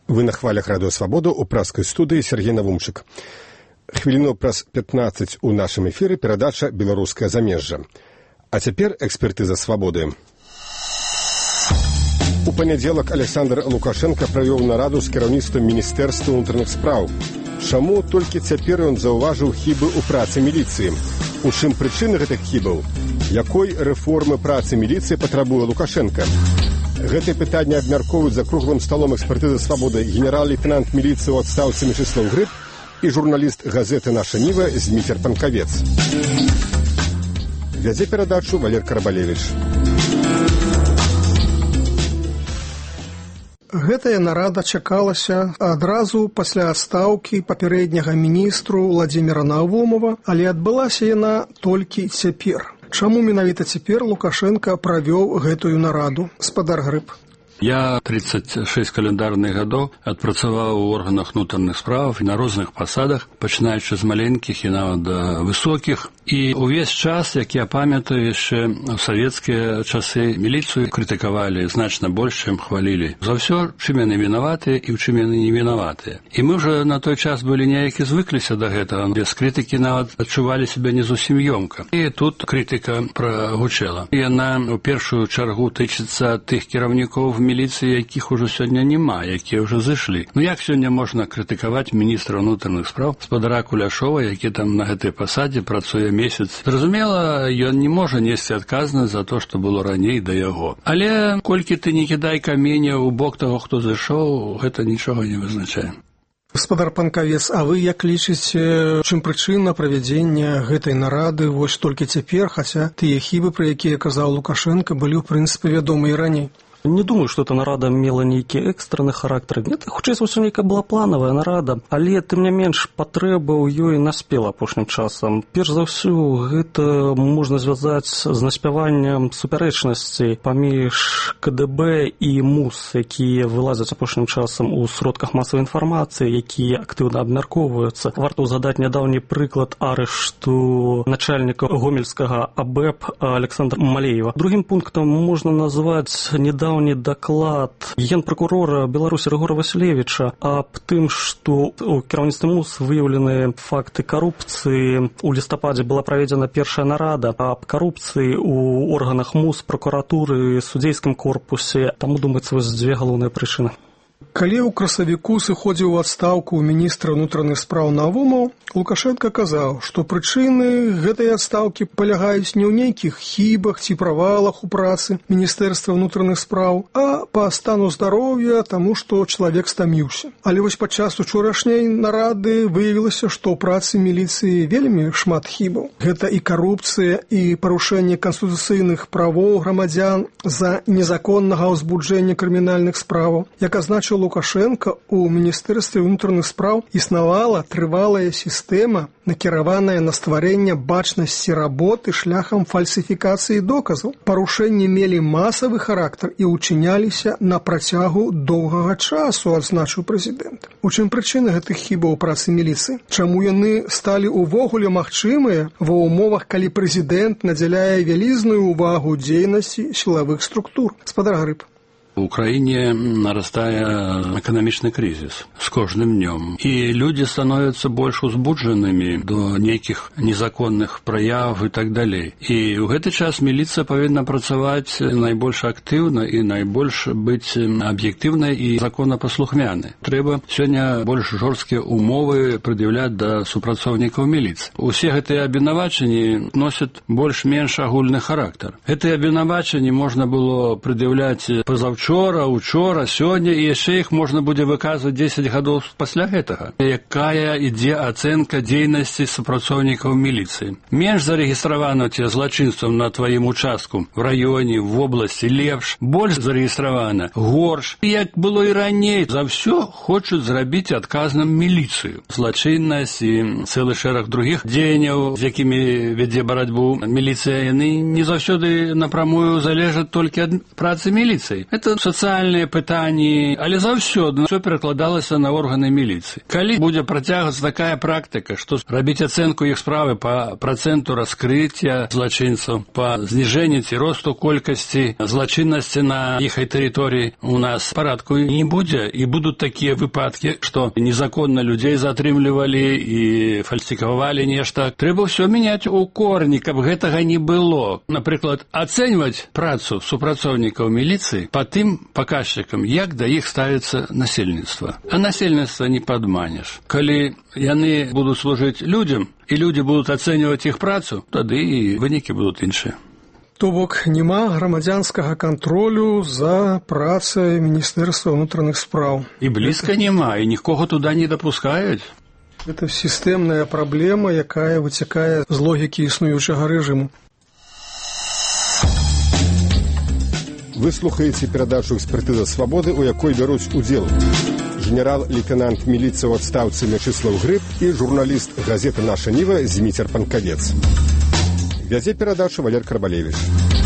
Вы на хвалях радыё Свабода ў праскай студыі Сергей Навумчык. Хвіліну праз 15 у нашым эфіры перадача «Беларускае замежжа». А цяпер экспертыза Свабоды. У панядзелак Александр Лукашенко правёў нараду з кіраўніцтвам Міністэрства ўнутраных спраў. Чаму толькі цяпер ён заўважыў хібы ў працы міліцыі? У чым прычыны гэтых хібаў? Якой рэформы працы міліцыі патрабуе Лукашенко? Гэтыя пытанні абмяркоўваюць за круглым сталом экспертызы Свабоды генерал-лейтенант міліцыі ў адстаўцы Мячыслаў Грыб і журналіст газеты «Наша Ніва» Зміцер Панкавец. Вядзе перадачу Валер Карабалевіч. Гэтая нарада чакалася адразу пасля адстаўкі папярэдняга міністру Владзіміра Навумова, але адбылася яна толькі цяпер. Чаму менавіта цяпер Лукашенко правёў гэтую нараду? Спадар Грыб. Я 36 календарных гадоў адпрацаваў у органах внутренних справ на розных пасадах, пачынаючы з маленькіх і нават высокіх. І увесь час, як я памятаю, яшчэ ў савецкія часы міліцыю крытыкавалі значна больш, чым хвалілі. За ўсё, чым яны вінаватыя і ў чым яны не вінаватыя. І мы ўжо на той час былі неякі звыкліся да гэтага. Без крытыкі нават адчувалі сябе не зусім ёмка. І тут крытыка прагучэла. Яна ў першую чаргу тычыцца тых кіраўнікоў міліцыі, якіх ужо сёння няма, якія ўжо зышлі. Ну як сёння можна крытыкаваць міністра ўнутраных спраў спадара Куляшова, які там на гэтай пасадзе працуе месяц? Зразумела, ён не можа несці адказнасць за то, што было раней да яго. Але колькі ты не кідай каменя ў бок таго, хто зышоў, гэта нічога не вызначае. Спадар Панкавец, а вы як лічыце, чым прычына правядзення гэтай нарады вось толькі цяпер, хаця тыя хібы, пра якія казаў Лукашенко, былі ў прынцыпе вядомыя і раней? Не думаю, што эта нарада мела нейкі экстраны характар. Гэта, хутчэй за ўсё, нейкая была планавая нарада, але тым не менш патрэба ў ёй наспела апошнім часам. Перш за ўсё, гэта можна звязаць з наспяваннем супярэчнасцей паміж КДБ і МУС, якія вылазяць апошнім часам у сродках масавай інфармацыі, якія актыўна абмяркоўваюцца. Варта ўзгадаць нядаўні прыклад арышту начальніка гомельскага АБЭП Александра Малеева. Другім пунктам можна назваць недавні даклад генпракурора Беларусі Рыгора Васілевіча аб тым, што у кіраўніцтве МУС выяўлены факты карупцыі. У лістападзе была праведзена першая нарада аб карупцыі ў органах МУС, пракуратуры, судзейскім корпусе. Таму, думаецца, вось дзве галоўныя прычыны. Калі ў красавіку сыходзіў у адстаўку міністра ўнутраных спраў Навумаў, Лукашенко казаў, што прычыны гэтай адстаўкі палягаюць не ў нейкіх хібах ці правалах у працы Міністэрства ўнутраных спраў, а па стану здароўя, таму што чалавек стаміўся. Але вось падчас учорашняй нарады выявілася, што ў працы міліцыі вельмі шмат хібаў. Гэта і карупцыя, і парушэнне канстытуцыйных правоў грамадзян за незаконнага ўзбуджэння крымінальных справаў. Як азначыў Лукашенко, у Міністэрстве ўнутраных спраў існавала трывалая сістэма, накіраваная на стварэнне бачнасці работы шляхам фальсіфікацыі доказаў. Парушэнні мелі масавы характар і ўчыняліся на працягу доўгага часу, адзначыў прэзідэнт. У чым прычыны гэтых хібаў у працы міліцыі? Чаму яны сталі ўвогуле магчымыя ва ўмовах, калі прэзідэнт надзяляе вялізную ўвагу дзейнасці сілавых структур? Спадар Грыб. У краіне нарастае эканамічны крызіс з кожным днём. І людзі становяцца больш узбуджанымі до нейкіх незаконных праяў і так далей. І ў гэты час міліцыя павінна працаваць найбольш актыўна і найбольш быць аб'ектыўнай і законапаслухмянай. Трэба сёння больш жорсткія умовы прад'яўляць да супрацоўнікаў міліцыі. Усе гэтыя абвінавачанні носяць больш-менш агульны характар. Гэтыя абвінавачанні можна было прад'яўляць пазаўчора, учора, сёння, і яшчэ іх можна будзе выказваць 10 гадоў пасля гэтага. Якая ідзе ацэнка дзейнасці супрацоўнікаў міліцыі? Менш зарэгістравана ці злачынствам на тваім участку, в раёне, в вобласці, лепш, больш зарэгістравана, горш. Як было і раней, за ўсё хочуць зрабіць адказным міліцыю. Злачыннасць і цэлы шэраг другіх дзеянняў, з якімі вядзе барацьбу міліцыя, яны не заўсёды напрамую залежаць толькі ад працы міліцыі. Это гэта сацыяльныя пытанні, але заўсёды ўсё перакладалася на органы міліцыі. Калі будзе працягвацца такая практыка, што рабіць ацэнку іх справы па працэнту раскрыцця злачынцаў, па зніжэнні ці росту колькасці злачыннасці на іхай тэрыторыі, у нас парадку не будзе, і будуць такія выпадкі, што незаконна людзей затрымлівалі і фальсіфікавалі нешта. Трэба ўсё мяняць у корні, каб гэтага не было. Напрыклад, ацэньваць працу супрацоўнікаў міліцыі па тым паказчыкам, як да іх ставіцца насельніцтва. А насельніцтва не падманеш. Калі яны будуць служыць людзям, і людзі будуць ацэньваць іх працу, тады і вынікі будуць іншыя. То бок няма грамадзянскага кантролю за працай Міністэрства ўнутраных спраў. І блізка няма, і нікога туды не дапускаюць. Гэта сістэмная праблема, якая выцякае з логікі існуючага рэжыму. Вы слухаеце перадачу «Экспертыза свабоды», у якой бяруць удзел генерал-лейтенант міліцыі ў адстаўцы Мячыслаў Грыб і журналіст газеты «Наша Ніва» Зміцер Панкавец. Вядзе перадачу Валер Карбалевіч.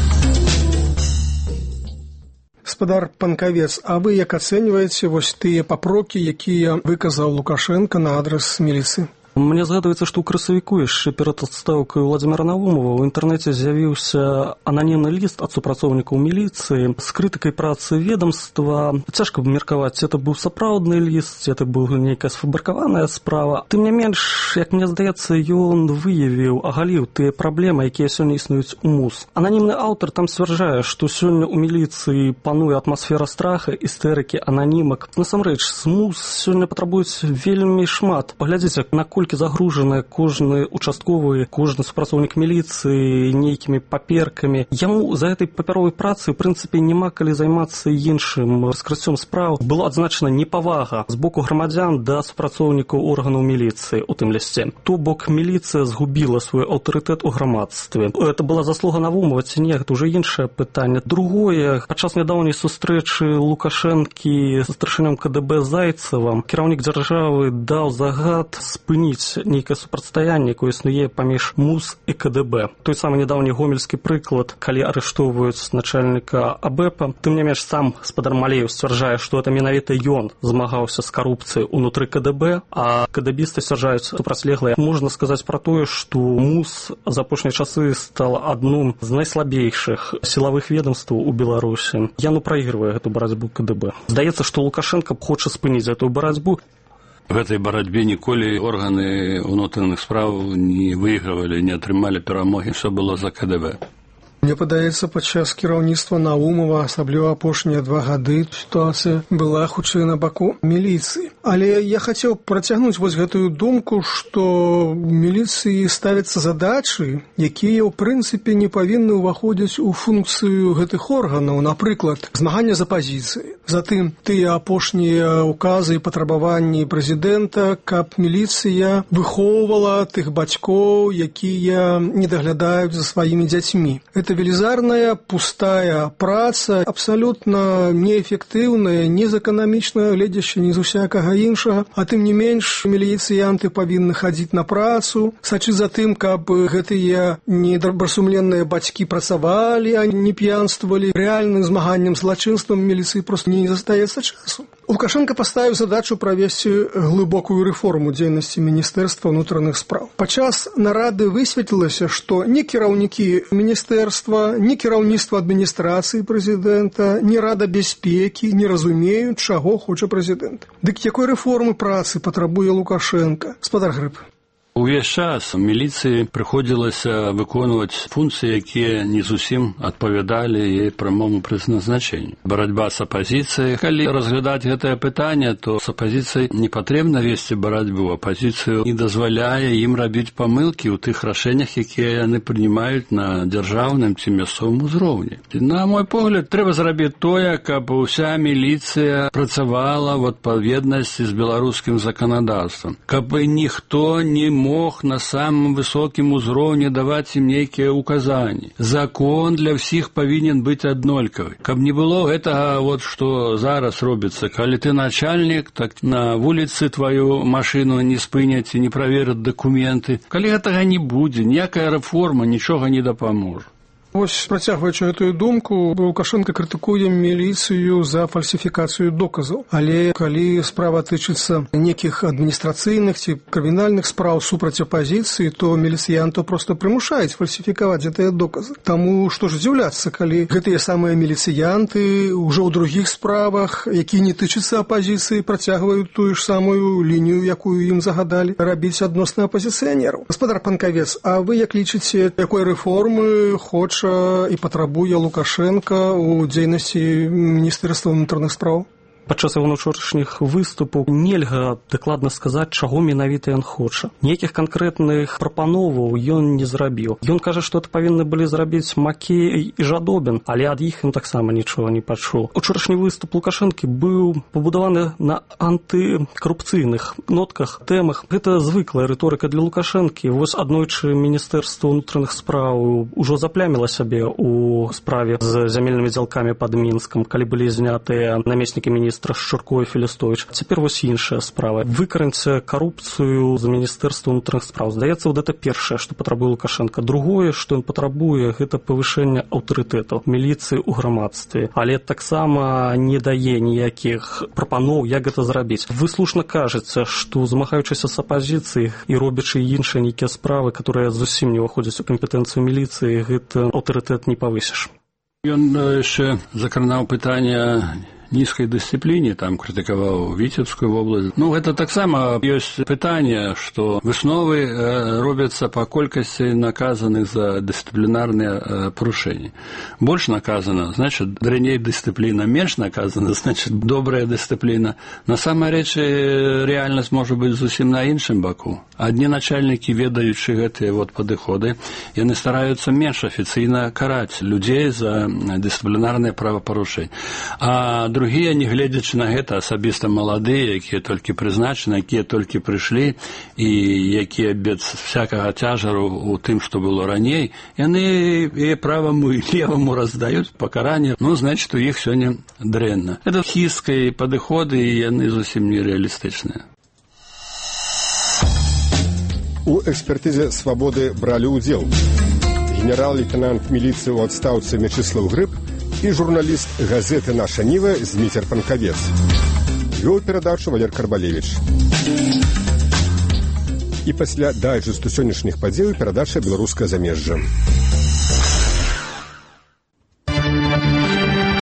Гаспадар Панкавец, а вы як ацэньваеце вось тыя папрокі, якія выказаў Лукашенко на адрас міліцыі? Мне згадваецца, што ў красавіку яшчэ перад адстаўкай Владзіміра Навумова ў інтэрнэце з'явіўся ананімны ліст ад супрацоўнікаў міліцыі з крытыкай працы ведомства. Цяжка меркаваць, ці это быў сапраўдны ліст, ці это быў нейкая сфабрыкаваная справа. Тым не менш, як мне здаецца, ён выявіў, агаліў тыя праблемы, якія сёння існуюць у МУС. Ананімны аўтар там сцвярджае, што сёння ў міліцыі пануе атмасфера страха, істэрыкі, ананімак. Насамрэч, з МУС сёння патрабуюць вельмі шмат. Паглядзіце, наколькі загружаны кожны участковы, кожны супрацоўнік міліцыі нейкімі паперкамі. Яму за гэтай папяровай працай, у прынцыпе, няма калі займацца іншым раскрыццём спраў. Была адзначана непавага з боку грамадзян да супрацоўнікаў органаў міліцыі у тым лісце. То бок міліцыя згубіла свой аўтарытэт у грамадстве. Это была заслуга Навумова ці не, гэта ўжо іншае пытанне. Другое, падчас нядаўняй сустрэчы Лукашэнкі са старшынём КДБ Зайцевым кіраўнік дзяржавы даў загад спыніць нейкае супрацьстаянне, якое існуе паміж МУС і КДБ. Той самы нядаўні гомельскі прыклад, калі арыштоўваюць начальніка АБЭПа. Тым не менш, сам гаспадар Малеев сцвярджае, што это менавіта ён змагаўся з карупцыяй унутры КДБ, а КДБісты сцвярджаюць супрацьлеглыя. Можна сказаць пра тое, што МУС за апошнія часы стала адным з найслабейшых сілавых ведомстваў у Беларусі. Яно прайгрывае гэту барацьбу КДБ. Здаецца, што Лукашенко хоча спыніць гэтую барацьбу. В гэтай барацьбе ніколі органы ўнутраных спраў не выйгравалі, не атрымалі перамогі, все было за КДБ. Мне падаецца, падчас кіраўніцтва Наумова, асабліва апошнія 2 гады, сітуацыя была хутчэй на баку міліцыі. Але я хацеў працягнуць вось гэтую думку, што міліцыі ставяцца задачы, якія ў прынцыпе не павінны ўваходзіць у функцыю гэтых органаў, напрыклад, змагання з апазіцыяй. Затым тыя апошнія указы і патрабаванні прэзідэнта, каб міліцыя выхоўвала тых бацькоў, якія не даглядаюць за сваімі дзяцьмі. Это велізарная, пустая праца, абсалютна неэфектыўная, не з эканамічнага гледзяшча, ні з усякага іншага. А тым не менш, міліцыянты павінны хадзіць на працу, сачыць за тым, каб гэтыя недобрасумленныя бацькі працавалі, а не п'янствовали. Рэальным змаганнем з злачынствам міліцыі проста не застаецца часу. Лукашенко паставіў задачу правесці глыбокую рэформу дзейнасці Міністэрства ўнутраных спраў. Падчас нарады высветлілася, што ні кіраўнікі міністэрства, ні кіраўніцтва адміністрацыі прэзідэнта, ні Рада бяспекі не разумеюць, чаго хоча прэзідэнт. Дык якой рэформы працы патрабуе Лукашенко? Гаспадар Грыб. Увесь час міліцыі прыходзілася выконваць функцыі, якія не зусім адпавядалі яе прамому прызначэнню. Барацьба з апазіцыяй. Калі разглядаць гэтае пытанне, то з апазіцыяй не патрэбна весці барацьбу. Апазіцыю не дазваляе ім рабіць памылкі ў тых рашэннях, якія яны прымаюць на дзяржаўным ці мясцовым узроўні. На мой погляд, трэба зрабіць тое, каб уся міліцыя працавала в адпаведнасці з беларускім заканадаўствам, каб ніхто не мог на самым высокім узроўні даваць ім нейкія указанні. Закон для ўсіх павінен быць аднолькавы. Каб не было гэтага, вот што зараз робіцца. Калі ты начальнік, так на вуліцы тваю машыну не спыняць і не правераць дакументы. Калі гэтага не будзе, ніякая рэформа нічога не дапаможа. Вось, працягваючы гэтую думку, Лукашенко крытыкуе міліцыю за фальсіфікацыю доказаў. Але калі справа тычыцца некіх адміністрацыйных ці крымінальных спраў супраць апазіцыі, то міліцыянтаў проста прымушаюць фальсіфікаваць гэтыя доказы. Таму што ж здзіўляцца, калі гэтыя самыя міліцыянты ўжо ў другіх справах, якія не тычацца апазіцыі, працягваюць тую ж самую лінію, якую ім загадалі рабіць адносна апазіцыянераў. Гаспадар Панкавец, а вы як лічыце, якой рэформы хоча і патрабуе Лукашенко ў дзейнасці Міністэрства ўнутраных спраў? Падчас яго учорашніх выступаў нельга дакладна сказаць, чаго менавіта ён хоча. Ніякіх канкрэтных прапановаў ён не зрабіў. Ён кажа, што это павінны былі зрабіць Макей і Жадобін, але ад іх ён таксама нічога не пачуў. Учорашні выступ Лукашэнкі быў пабудаваны на антыкарупцыйных нотках, тэмах. Гэта звыклая рыторыка для Лукашэнкі. Вось аднойчы Міністэрства ўнутраных спраў ужо запляміла сябе ў справе з зямельнымі дзялкамі пад Мінскам, калі былі знятыя намеснікі міністра Шчурко і Філістовіч. Цяпер вось іншая справа. Выкараніць карупцыю з Міністэрства ўнутраных спраў. Здаецца, вот это першае, што патрабуе Лукашенко. Другое, што ён патрабуе, гэта павышэнне аўтарытэту міліцыі ў грамадстве. Але таксама не дае ніякіх прапаноў, як гэта зрабіць. Вы слушна кажаце, што змагаючыся з апазіцыяй і робячы іншыя нейкія справы, которые зусім не ўваходзяць у кампетэнцыю міліцыі, гэта аўтарытэт не павысіш. Ён яшчэ закранаў пытанне нізкай дысцыпліне, там крытыкаваў Віцебскую вобласць. Гэта таксама ёсць пытанне, што высновы робяцца па колькасці наказаных за дысцыплінарныя парушэнні. Больш наказана, значит, дрэнней дысцыпліна, менш наказана, значит, добрая дысцыпліна. На самай рэчы рэальнасць можа быць зусім на іншым баку. Адні начальнікі, ведаючы гэтыя падыходы, яны стараюцца менш афіцыйна караць людзей за дысцыплінарныя правапарушэнні. А другія, не гледзячы на гэта, асабіста маладыя, якія толькі прызначаны, якія толькі прыйшлі і якія без всякага цяжару ў тым, што было раней, яны і праваму, і леваму раздаюць пакаранне. Значит, у іх сёння дрэнна. Это хісткія падыходы, і яны зусім не рэалістычныя. У экспертызе «Свабоды» бралі ўдзел генерал-лейтенант міліцыі ў адстаўцы Мячыслаў Грыб і журналіст газеты «Наша Ніва» Зміцер Панкавец. Вёў перадачу Валер Карбалевіч. І пасля дайджэсту сённяшніх падзей перадача «Беларускае замежжа».